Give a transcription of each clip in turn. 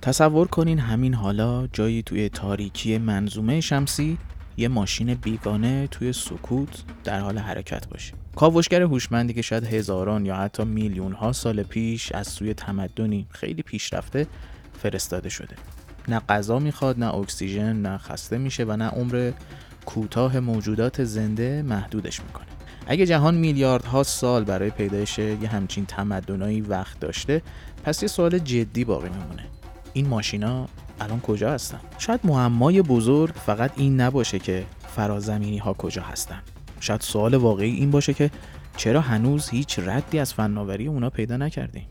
تصور کنین همین حالا جایی توی تاریکی منظومه شمسی یه ماشین بیگانه توی سکوت در حال حرکت باشه. کاوشگر هوشمندی که شاید هزاران یا حتی میلیون ها سال پیش از سوی تمدنی خیلی پیشرفته فرستاده شده. نه غذا میخواد، نه اکسیژن، نه خسته میشه و نه عمر کوتاه موجودات زنده محدودش میکنه. اگه جهان میلیاردها سال برای پیدایش یه همچین تمدنایی وقت داشته، پس یه سوال جدی باقی میمونه. این ماشینا الان کجا هستن؟ شاید معمای بزرگ فقط این نباشه که فرازمینی ها کجا هستن. شاید سوال واقعی این باشه که چرا هنوز هیچ ردی از فناوری اونا پیدا نکردیم؟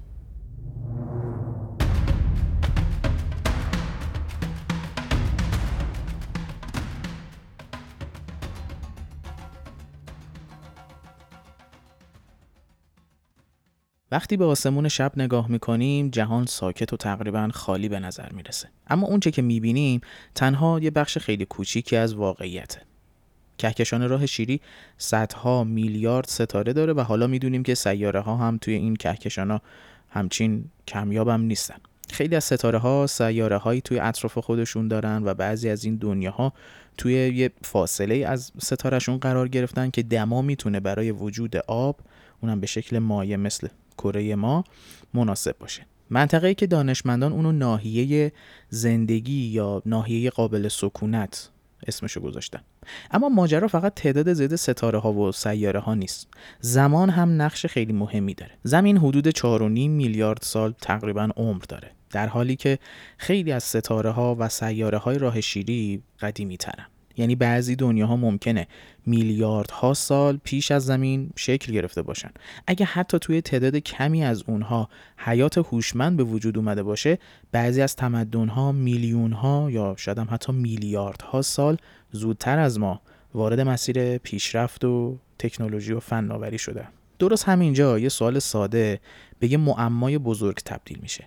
وقتی به آسمون شب نگاه میکنیم جهان ساکت و تقریبا خالی به نظر میرسه. اما اونچه که میبینیم تنها یه بخش خیلی کوچیکی از واقعیته. کهکشان راه شیری صدها میلیارد ستاره داره و حالا میدونیم که سیاره ها هم توی این کهکشان ها همچین کمیاب هم نیستن. خیلی از ستاره ها سیاره هایی توی اطراف خودشون دارن و بعضی از این دنیاها توی یه فاصله از ستارهشون قرار گرفتن که دما میتونه برای وجود آب، اونم به شکل مایع مثل کره ما، مناسب باشه. منطقه‌ای که دانشمندان اونو ناحیه زندگی یا ناحیه قابل سکونت اسمشو گذاشتن. اما ماجرا فقط تعداد زیاد ستاره ها و سیاره ها نیست. زمان هم نقش خیلی مهمی داره. زمین حدود 4.5 میلیارد سال تقریبا عمر داره، در حالی که خیلی از ستاره ها و سیاره های راه شیری قدیمی ترن. یعنی بعضی دنیاها ممکنه میلیاردها سال پیش از زمین شکل گرفته باشن. اگه حتی توی تعداد کمی از اونها حیات هوشمند به وجود اومده باشه، بعضی از تمدن‌ها میلیون‌ها یا شاید هم حتی میلیاردها سال زودتر از ما وارد مسیر پیشرفت و تکنولوژی و فناوری شده. درست همینجا یه سوال ساده به یه معمای بزرگ تبدیل میشه.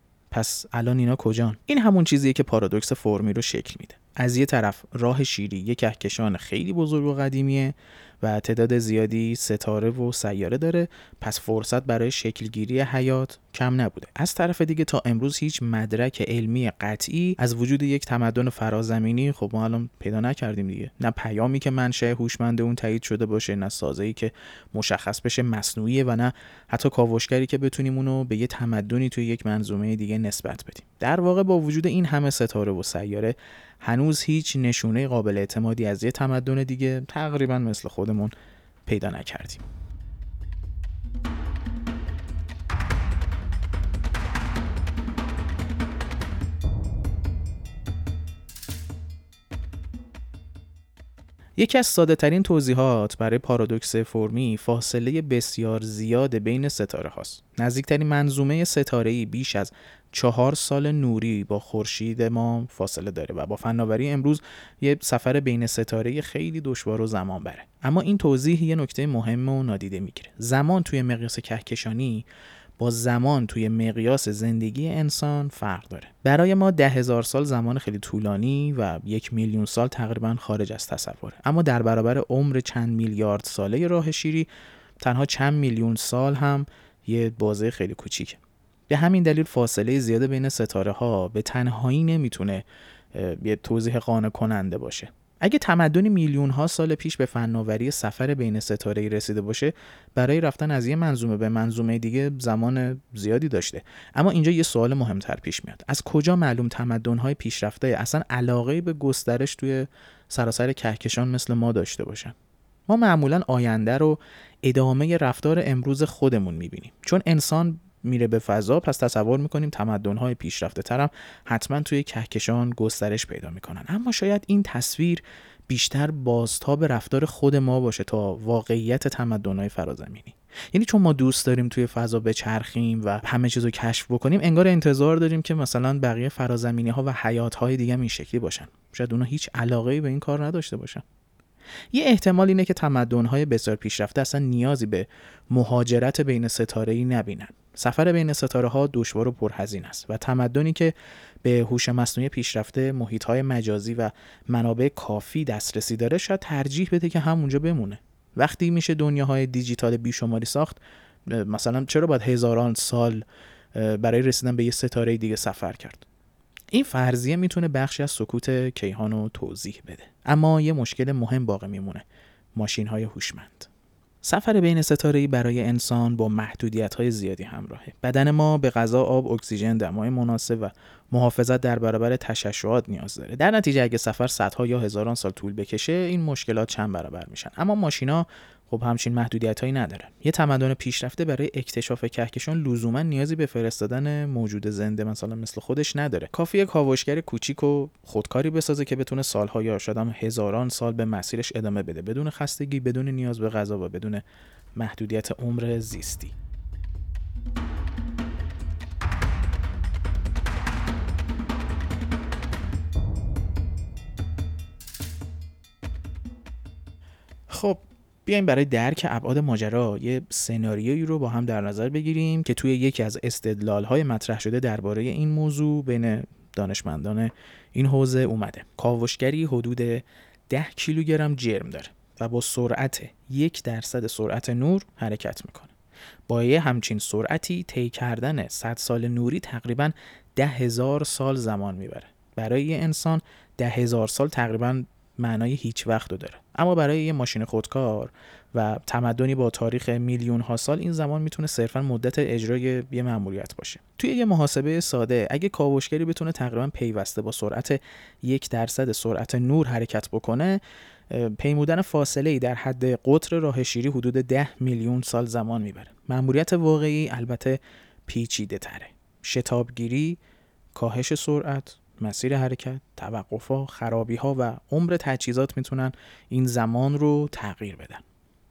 پس الان اینا کجان؟ این همون چیزیه که پارادوکس فرمی رو شکل میده. از یه طرف راه شیری یک کهکشان خیلی بزرگ و قدیمیه و تعداد زیادی ستاره و سیاره داره، پس فرصت برای شکلگیری حیات کم نبوده. از طرف دیگه تا امروز هیچ مدرک علمی قطعی از وجود یک تمدن فرازمینی خب ما الان پیدا نکردیم دیگه. نه پیامی که منشأ هوشمند اون تایید شده باشه، نه سازه‌ای که مشخص بشه مصنوعیه و نه حتی کاوشگری که بتونیم اونو به یه تمدنی توی یک منظومه دیگه نسبت بدیم. در واقع با وجود این همه ستاره و سیاره هنوز هیچ نشونه قابل اعتمادی از یه تمدن دیگه تقریبا مثل خودمون پیدا نکردیم. یکی از ساده ترین توضیحات برای پارادوکس فرمی فاصله بسیار زیاد بین ستاره هاست. نزدیکترین منظومه ستاره‌ای بیش از 4 سال نوری با خورشید ما فاصله داره و با فناوری امروز یه سفر بین ستاره‌ای خیلی دشوار و زمان بره. اما این توضیح یه نکته مهم و نادیده میگیره. زمان توی مقیاس کهکشانی با زمان توی مقیاس زندگی انسان فرق داره. برای ما 10,000 سال زمان خیلی طولانی و 1 میلیون سال تقریبا خارج از تصوره. اما در برابر عمر چند میلیارد ساله راه شیری تنها چند میلیون سال هم یه بازه خیلی کوچیکه. به همین دلیل فاصله زیاد بین ستاره ها به تنهایی نمیتونه یه توضیح قانع کننده باشه. اگه تمدنی میلیون ها سال پیش به فناوری سفر بین ستاره‌ای رسیده باشه، برای رفتن از یه منظومه به منظومه دیگه زمان زیادی داشته. اما اینجا یه سوال مهمتر پیش میاد. از کجا معلوم تمدن‌های پیشرفته اصلا علاقه به گسترش توی سراسر کهکشان مثل ما داشته باشن؟ ما معمولاً آینده رو ادامه رفتار امروز خودمون می‌بینیم. چون انسان میره به فضا، پس تصور میکنیم تمدن‌های پیشرفته ترم حتما توی کهکشان گسترش پیدا میکنن. اما شاید این تصویر بیشتر بازتاب رفتار خود ما باشه تا واقعیت تمدن‌های فرازمینی. یعنی چون ما دوست داریم توی فضا بچرخیم و همه چیزو کشف بکنیم، انگار انتظار داریم که مثلا بقیه فرازمینی‌ها و حیات‌های دیگه هم این شکلی باشن. شاید اونا هیچ علاقه‌ای به این کار نداشته باشن. یه احتمال اینه که تمدن‌های بسیار پیشرفته اصلا نیازی به مهاجرت بین ستاره‌ای نبینن. سفر بین ستاره‌ها دشوار و پرهزینه است و تمدنی که به هوش مصنوعی پیشرفته، محیط‌های مجازی و منابع کافی دسترسی داره شاید ترجیح بده که همونجا بمونه. وقتی میشه دنیاهای دیجیتال بیشماری ساخت، مثلا چرا باید هزاران سال برای رسیدن به یه ستاره دیگه سفر کرد؟ این فرضیه میتونه بخشی از سکوت کیهان رو توضیح بده. اما یه مشکل مهم باقی میمونه: ماشین‌های هوشمند. سفر بین ستاره‌ای برای انسان با محدودیت‌های زیادی همراهه. بدن ما به غذا، آب، اکسیژن، دمای مناسب و محافظت در برابر تشعشعات نیاز داره. در نتیجه اگه سفر صدها یا هزاران سال طول بکشه، این مشکلات چند برابر میشن. اما ماشینا خب همچین محدودیت‌هایی ندارن. یه تمدن پیشرفته برای اکتشاف کهکشان لزوما نیازی به فرستادن موجود زنده مثلا مثل خودش نداره. کافیه کاوشگر کوچیک و خودکاری بسازه که بتونه سالها یا شاید هم هزاران سال به مسیرش ادامه بده، بدون خستگی، بدون نیاز به غذا و بدون محدودیت عمر زیستی. خب بیایم برای درک ابعاد ماجرا یه سناریویی رو با هم در نظر بگیریم که توی یکی از استدلال‌های مطرح شده درباره این موضوع بین دانشمندان این حوزه اومده. کاوشگری حدود 10 کیلوگرم جرم داره و با سرعت 1% سرعت نور حرکت میکنه. با یه همچین سرعتی طی کردن 100 سال نوری تقریباً 10,000 سال زمان میبره. برای یه انسان 10,000 سال تقریباً معنای هیچ وقت رو داره، اما برای یه ماشین خودکار و تمدنی با تاریخ میلیون ها سال این زمان میتونه صرفاً مدت اجرای یه مأموریت باشه. توی یه محاسبه ساده اگه کاوشگری بتونه تقریباً پیوسته با سرعت 1% سرعت نور حرکت بکنه، پیمودن فاصله‌ای در حد قطر راه شیری حدود 10 میلیون سال زمان میبره. مأموریت واقعی البته پیچیده تره. شتابگیری، کاهش سرعت، مسیر حرکت، توقف‌ها، خرابی‌ها و عمر تجهیزات میتونن این زمان رو تغییر بدن.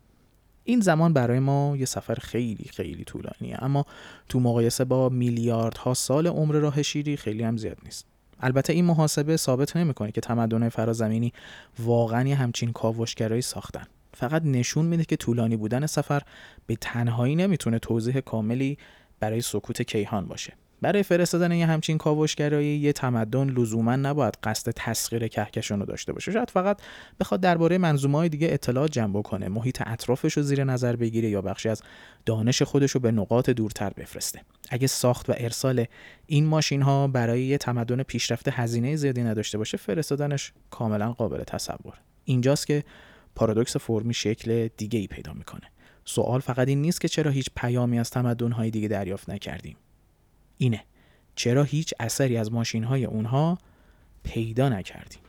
این زمان برای ما یه سفر خیلی خیلی طولانیه، اما تو مقایسه با میلیاردها سال عمر راه شیری خیلی هم زیاد نیست. البته این محاسبه ثابت نمی‌کنه که تمدن فرازمینی واقعاً همچین کاوشگرایی ساختن. فقط نشون میده که طولانی بودن سفر به تنهایی نمیتونه توضیح کاملی برای سکوت کیهان باشه. برای فرستادن یه همچین کاوشگرایی یه تمدن لزوما نباید قصد تسخیر کهکشان رو داشته باشه. شاید فقط بخواد درباره منظومه‌های دیگه اطلاعات جمع کنه، محیط اطرافش رو زیر نظر بگیره یا بخشی از دانش خودش رو به نقاط دورتر بفرسته. اگه ساخت و ارسال این ماشین‌ها برای یه تمدن پیشرفته هزینه زیادی نداشته باشه، فرستادنش کاملا قابل تصور. اینجاست که پارادوکس فرمی شکل دیگه‌ای پیدا می‌کنه. سوال فقط این نیست که چرا هیچ پیامی از تمدن‌های دیگه دریافت نکردیم. اینه چرا هیچ اثری از ماشین‌های اونها پیدا نکردیم.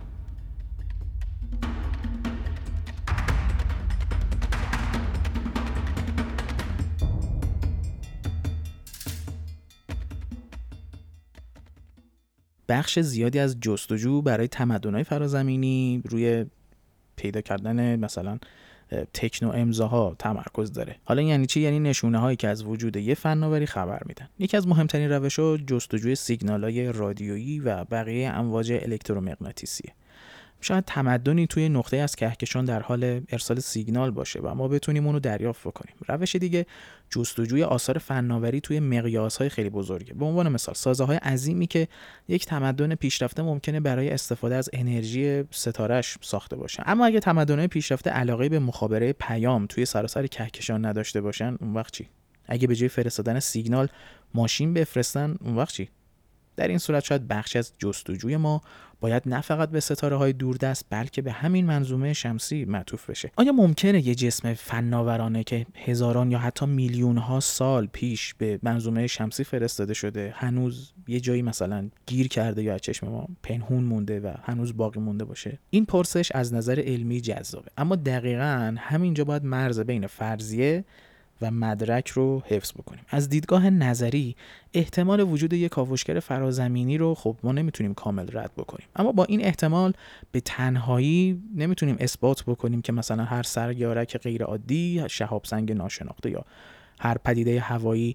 بخش زیادی از جستجو برای تمدن‌های فرازمینی روی پیدا کردن مثلا تکنو امضاها تمرکز داره. حالا یعنی چی؟ یعنی نشونه‌هایی که از وجود یه فناوری خبر میدن. یکی از مهمترین روش‌ها جستجوی سیگنال‌های رادیویی و بقیه امواج الکترومغناطیسیه. شاید تمدنی توی نقطه از کهکشان در حال ارسال سیگنال باشه و ما بتونیم اونو دریافت بکنیم. روش دیگه جستجوی آثار فناوری توی مقیاس‌های خیلی بزرگه. به عنوان مثال سازه‌های عظیمی که یک تمدن پیشرفته ممکنه برای استفاده از انرژی ستاره‌اش ساخته باشه. اما اگه تمدن‌های پیشرفته علاقه به مخابره پیام توی سراسر کهکشان نداشته باشن، اون وقت چی؟ اگه به جای فرستادن سیگنال ماشین بفرستن، اون وقت چی؟ در این صورت شاید بخشی از جستجوی ما باید نه فقط به ستاره‌های دوردست بلکه به همین منظومه شمسی معطوف بشه. آیا ممکنه یه جسم فناورانه که هزاران یا حتی میلیون‌ها سال پیش به منظومه شمسی فرستاده شده هنوز یه جایی مثلا گیر کرده یا از چشم ما پنهون مونده و هنوز باقی مونده باشه؟ این پرسش از نظر علمی جذابه، اما دقیقاً همینجا باید مرز بین فرضیه و مدرک رو حفظ بکنیم. از دیدگاه نظری احتمال وجود یک کاوشگر فرازمینی رو خب ما نمیتونیم کامل رد بکنیم، اما با این احتمال به تنهایی نمیتونیم اثبات بکنیم که مثلا هر سیارک غیر عادی، شهاب سنگ ناشناخته یا هر پدیده هوایی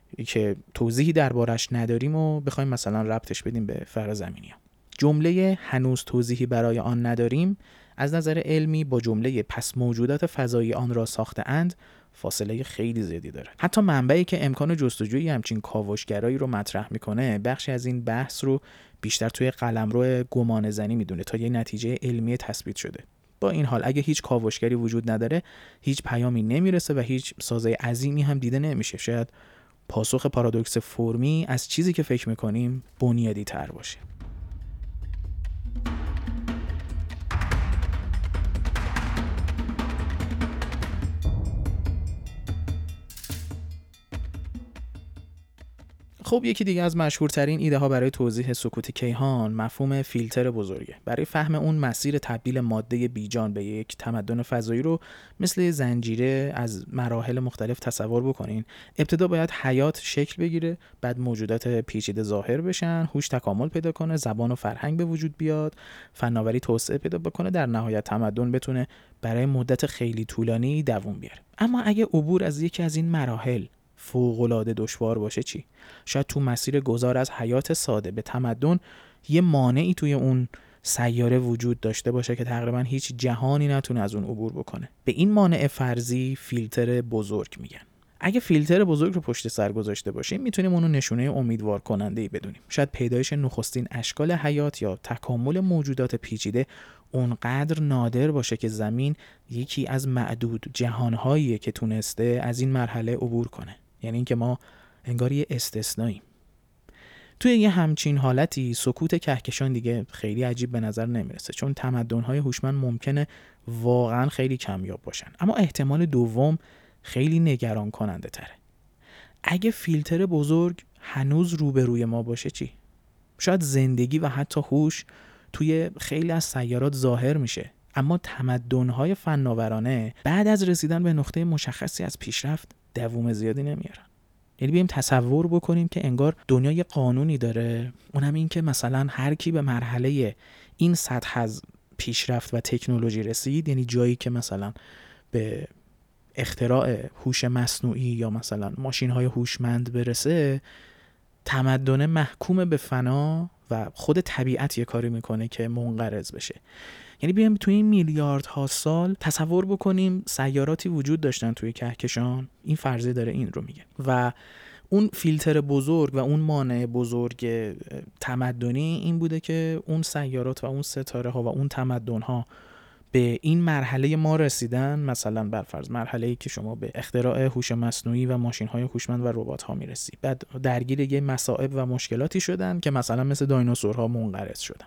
که توضیحی دربارش نداریم و بخوایم مثلا ربطش بدیم به فرازمینی. جمله هنوز توضیحی برای آن نداریم از نظر علمی با جمله پس موجودات فضایی آن را ساخته اند فاصله خیلی زیادی داره. حتی منبعی که امکان جستجوی همچین کاوشگرایی رو مطرح میکنه بخشی از این بحث رو بیشتر توی قلمرو گمان زنی میدونه تا یه نتیجه علمی تثبیت شده. با این حال اگه هیچ کاوشگری وجود نداره، هیچ پیامی نمیرسه و هیچ سازه عظیمی هم دیده نمیشه. شاید پاسخ پارادوکس فرمی از چیزی که فکر میکنیم بنیادی تر باشه. خب یکی دیگه از مشهورترین ایده ها برای توضیح سکوت کیهان مفهوم فیلتر بزرگه. برای فهم اون مسیر تبدیل ماده بیجان به یک تمدن فضایی رو مثل زنجیره از مراحل مختلف تصور بکنین. ابتدا باید حیات شکل بگیره، بعد موجودات پیچیده ظاهر بشن، هوش تکامل پیدا کنه، زبان و فرهنگ به وجود بیاد، فناوری توسعه پیدا بکنه، در نهایت تمدن بتونه برای مدت خیلی طولانی دوام بیاره. اما اگه عبور از یکی از این مراحل فوق‌العاده دشوار باشه چی؟ شاید تو مسیر گذار از حیات ساده به تمدن یه مانعی توی اون سیاره وجود داشته باشه که تقریبا هیچ جهانی نتونه از اون عبور بکنه. به این مانع فرضی فیلتر بزرگ میگن. اگه فیلتر بزرگ رو پشت سر گذاشته باشیم میتونیم اونو نشونه امیدوار کننده‌ای بدونیم. شاید پیدایش نخستین اشکال حیات یا تکامل موجودات پیچیده اونقدر نادر باشه که زمین یکی از معدود جهانهاییه که تونسته از این مرحله عبور کنه. یعنی اینکه ما انگار یه استثناییم. توی یه همچین حالتی سکوت کهکشان دیگه خیلی عجیب به نظر نمیرسه، چون تمدن‌های هوشمند ممکنه واقعا خیلی کمیاب باشن. اما احتمال دوم خیلی نگران کننده تره. اگه فیلتر بزرگ هنوز روبروی ما باشه چی؟ شاید زندگی و حتی هوش توی خیلی از سیارات ظاهر میشه، اما تمدن‌های فناورانه بعد از رسیدن به نقطه مشخصی از پیشرفت دوام زیادی نمیارن. یعنی بیایم تصور بکنیم که انگار دنیا یه قانونی داره، اونم این که مثلا هر کی به مرحله این سطح از پیشرفت و تکنولوژی رسید، یعنی جایی که مثلا به اختراع هوش مصنوعی یا مثلا ماشین‌های هوشمند برسه، تمدن محکوم به فنا و خود طبیعت یه کاری میکنه که منقرض بشه. یعنی بیایم توی این میلیاردها سال تصور بکنیم سیاراتی وجود داشتن توی کهکشان، این فرضیه داره این رو میگه، و اون فیلتر بزرگ و اون مانع بزرگ تمدنی این بوده که اون سیارات و اون ستاره ها و اون تمدن ها به این مرحله ما رسیدن. مثلا برفرض مرحله‌ای که شما به اختراع هوش مصنوعی و ماشین‌های هوشمند و ربات‌ها میرسی، بعد درگیر یه مصائب و مشکلاتی شدن که مثلا مثل دایناسورها منقرض شدن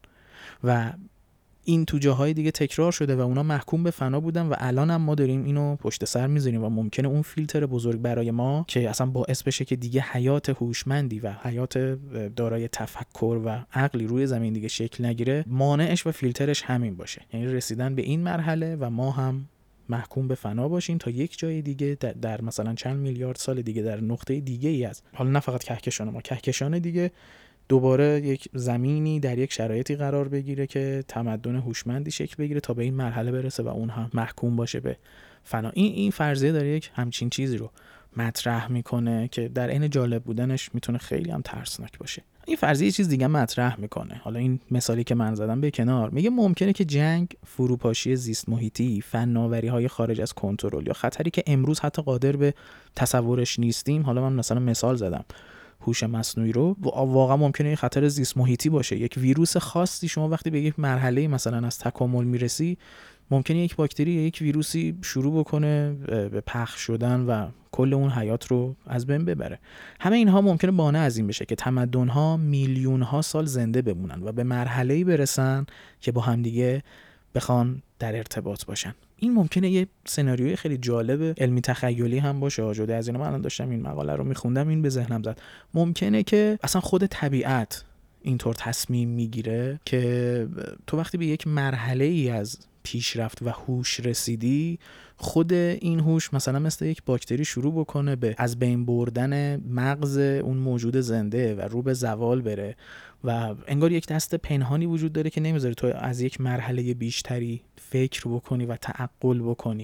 و این تو جاهای دیگه تکرار شده و اونا محکوم به فنا بودن و الان هم ما داریم اینو پشت سر میذاریم و ممکنه اون فیلتر بزرگ برای ما که اصلا باعث بشه که دیگه حیات هوشمندی و حیات دارای تفکر و عقلی روی زمین دیگه شکل نگیره، مانعش و فیلترش همین باشه. یعنی رسیدن به این مرحله و ما هم محکوم به فنا باشیم تا یک جای دیگه در مثلا چند میلیارد سال دیگه در نقطه دیگه ای از، حالا نه فقط کهکشان ما، کهکشان دیگه دوباره یک زمینی در یک شرایطی قرار بگیره که تمدن هوشمندی شکل بگیره تا به این مرحله برسه و اون هم محکوم باشه به فنا. این فرضیه داره یک همچین چیزی رو مطرح میکنه که در عین جالب بودنش میتونه خیلی هم ترسناک باشه. این فرضیه یه چیز دیگه مطرح میکنه. حالا این مثالی که من زدم به کنار، میگه ممکنه که جنگ، فروپاشی زیست محیطی، فناوری‌های خارج از کنترل یا خطری که امروز حتی قادر به تصورش نیستیم، حالا من مثلا مثال زدم هوش مصنوعی رو، واقعا ممکنه یه خطر زیست محیطی باشه. یک ویروس خاصی، شما وقتی به یک مرحله مثلا از تکامل میرسی، ممکنه یک باکتری یا یک ویروسی شروع بکنه به پخش شدن و کل اون حیات رو از بین ببره. همه اینها ممکنه مانع از این بشه که تمدن‌ها میلیون‌ها سال زنده بمونن و به مرحله‌ای برسن که با همدیگه بخوان در ارتباط باشن. این ممکنه یه سناریوی خیلی جالب علمی تخیلی هم باشه. جدا از اینا، من الان داشتم این مقاله رو میخوندم، این به ذهنم زد. ممکنه که اصلا خود طبیعت اینطور تصمیم میگیره که تو وقتی به یک مرحله ای از پیشرفت و هوش رسیدی، خود این هوش مثلا مثل یک باکتری شروع بکنه به از بین بردن مغز اون موجود زنده و رو به زوال بره و انگار یک دست پنهانی وجود داره که نمیذاره تو از یک مرحله بیشتری فکر بکنی و تعقل بکنی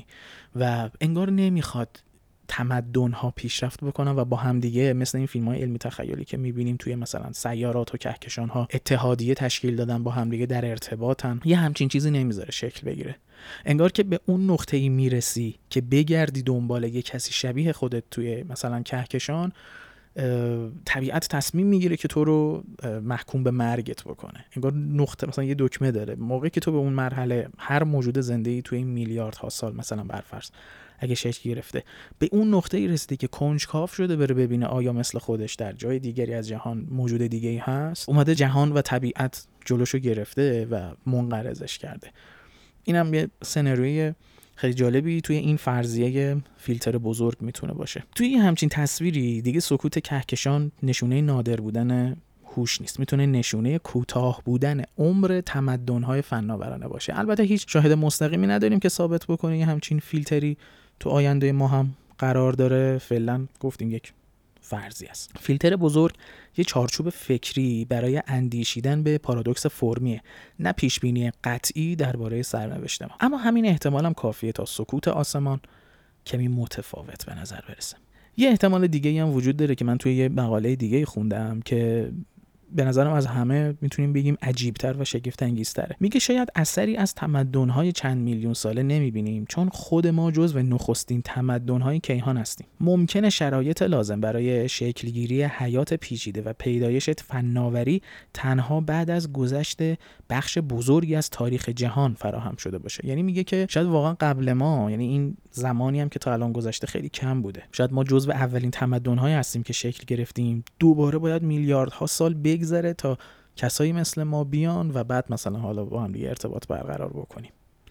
و انگار نمیخواد تمدن‌ها پیشرفت بکنن و با هم دیگه مثل این فیلم‌های علمی تخیلی که می‌بینیم توی مثلا سیارات و کهکشان‌ها اتحادیه تشکیل دادن، با هم دیگه در ارتباطن، یه همچین چیزی نمیذاره شکل بگیره. انگار که به اون نقطه‌ای میرسی که بگردی دنبال یه کسی شبیه خودت توی مثلا کهکشان، طبیعت تصمیم میگیره که تو رو محکوم به مرگت بکنه. انگار نقطه مثلا یه دکمه داره، موقعی که تو به اون مرحله، هر موجود زنده‌ای توی این میلیاردها سال مثلا برفرض اگه شکل گرفته به اون نقطه‌ای رسیده که کنجکاو شده بره ببینه آیا مثل خودش در جای دیگری از جهان موجود دیگه‌ای هست، اومده جهان و طبیعت جلوشو گرفته و منقرضش کرده. اینم یه سناریوی خیلی جالبی توی این فرضیه فیلتر بزرگ میتونه باشه. توی همچین تصویری دیگه سکوت کهکشان نشونه نادر بودن هوش نیست، میتونه نشونه کوتاه بودن عمر تمدن‌های فناورانه باشه. البته هیچ شاهد مستقیمی نداریم که ثابت بکنه یه همچین فیلتری تو آینده ما هم قرار داره. فعلا گفتیم یک فرضی است. فیلتر بزرگ یه چارچوب فکری برای اندیشیدن به پارادوکس فرمیه، نه پیشبینی قطعی درباره سرنوشت ما. اما همین احتمال هم کافیه تا سکوت آسمان کمی متفاوت به نظر برسه. یه احتمال دیگه هم وجود داره که من توی یه مقاله دیگه خوندم که به نظرم از همه میتونیم بگیم عجیب‌تر و شگفت‌انگیزتره. میگه شاید اثری از تمدن‌های چند میلیون ساله نمیبینیم چون خود ما جزو نخستین تمدن‌های کیهان هستیم. ممکنه شرایط لازم برای شکلگیری حیات پیچیده و پیدایش فناوری تنها بعد از گذشت بخش بزرگی از تاریخ جهان فراهم شده باشه. یعنی میگه که شاید واقعا قبل ما، یعنی این زمانی هم که تا الان گذشته خیلی کم بوده، شاید ما جزو اولین تمدن‌های هستیم که شکل گرفتیم. دوباره باید میلیاردها سال بگذره تا کسایی مثل ما بیان و بعد مثلا حالا با هم دیگه ارتباط برقرار بکنیم.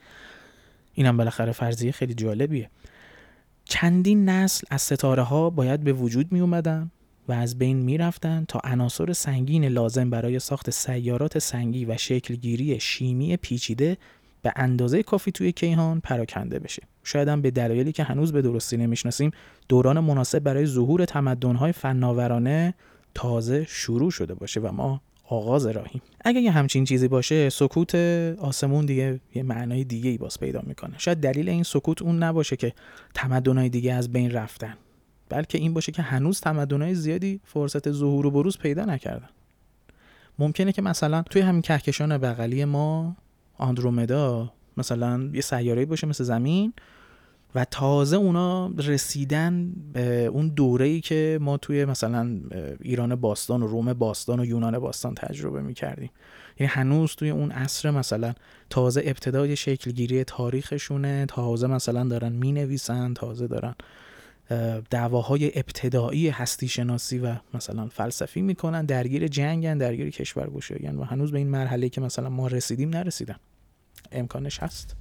اینم بالاخره فرضیه خیلی جالبیه. چندین نسل از ستاره ها باید به وجود می اومدن و از بین می رفتن تا عناصر سنگین لازم برای ساخت سیارات سنگی و شکلگیری شیمی پیچیده به اندازه کافی توی کیهان پراکنده بشه. شاید هم به دلایلی که هنوز به درستی نمیشناسیم دوران مناسب برای ظهور تمدن‌های فناورانه تازه شروع شده باشه و ما آغاز راهیم. اگه یه همچین چیزی باشه، سکوت آسمون دیگه یه معنای دیگه‌ای باز پیدا میکنه. شاید دلیل این سکوت اون نباشه که تمدن‌های دیگه از بین رفتن، بلکه این باشه که هنوز تمدن‌های زیادی فرصت ظهور و بروز پیدا نکردن. ممکنه که مثلا توی همین کهکشان بغلی ما آندرومدا مثلا یه سیاره‌ای باشه مثل زمین و تازه اونا رسیدن به اون دوره‌ای که ما توی مثلا ایران باستان و روم باستان و یونان باستان تجربه می‌کردیم. یعنی هنوز توی اون عصر مثلا تازه ابتدای شکلگیری تاریخشونه، تازه مثلا دارن می‌نویسن، تازه دارن دعواهای ابتدایی هستی شناسی و مثلا فلسفی میکنن، درگیر جنگن، درگیر کشورگشایی‌ان و هنوز به این مرحله که مثلا ما رسیدیم نرسیدن. امکانش هست.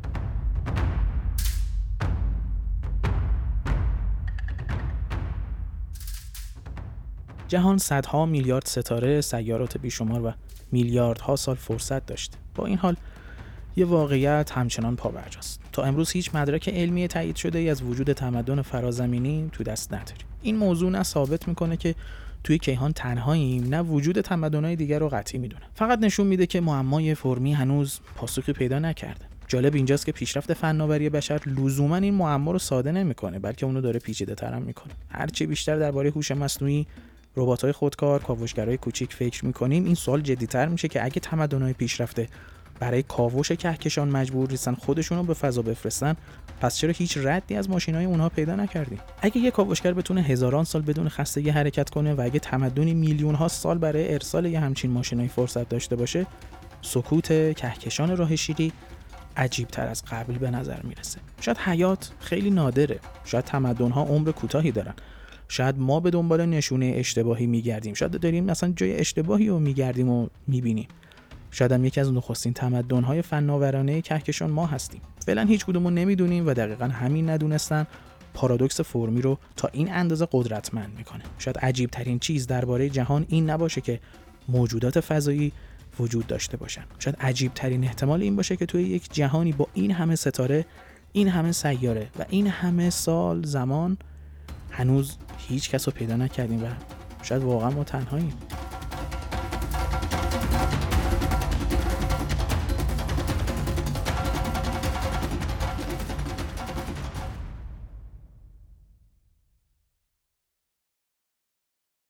جهان صدها میلیارد ستاره، سیارات بیشمار و میلیاردها سال فرصت داشته. با این حال یه واقعیت همچنان پابرجاست. تا امروز هیچ مدرک علمی تایید شده ای از وجود تمدن فرازمینی تو دست نداریم. این موضوع نه ثابت میکنه که توی کیهان تنهاییم، نه وجود تمدن‌های دیگر رو قطعی میدونه. فقط نشون میده که معمای فرمی هنوز پاسخی پیدا نکرده. جالب اینجاست که پیشرفت فناوری بشر لزوما این معما رو ساده نمیکنه، بلکه اونو داره پیچیده‌تر هم میکنه. هرچی بیشتر درباره هوش مصنوعی، ربات‌های خودکار، کاوشگرای کوچیک فکر میکنیم، این سوال جدی‌تر میشه که اگه تمدن‌های پیشرفته برای کاوش کهکشان مجبور نیستن خودشون رو به فضا بفرستن، پس چرا هیچ ردی از ماشین‌های اونها پیدا نکردیم؟ اگه یه کاوشگر بتونه هزاران سال بدون خستگی حرکت کنه و اگه تمدنی میلیون‌ها سال برای ارسال یه همچین ماشینایی فرصت داشته باشه، سکوت کهکشان راه شیری عجیب‌تر از قبل به نظر میرسه. شاید حیات خیلی نادره، شاید تمدن‌ها عمر کوتاهی دارن، شاید ما به دنبال نشونه اشتباهی میگردیم، شاید داریم مثلا جای اشتباهی رو میگردیم و میبینیم. شاید هم یکی از نخستین تمدن‌های فناورانه کهکشان ما هستیم. فعلا هیچ کدومو نمیدونیم و دقیقاً همین ندونستن پارادوکس فرمی رو تا این اندازه قدرتمند میکنه. شاید عجیب ترین چیز درباره جهان این نباشه که موجودات فضایی وجود داشته باشن. شاید عجیب ترین احتمال این باشه که توی یک جهانی با این همه ستاره، این همه سیاره و این همه سال زمان هنوز هیچ کس رو پیدا نکردیم و شاید واقعا ما تنهاییم.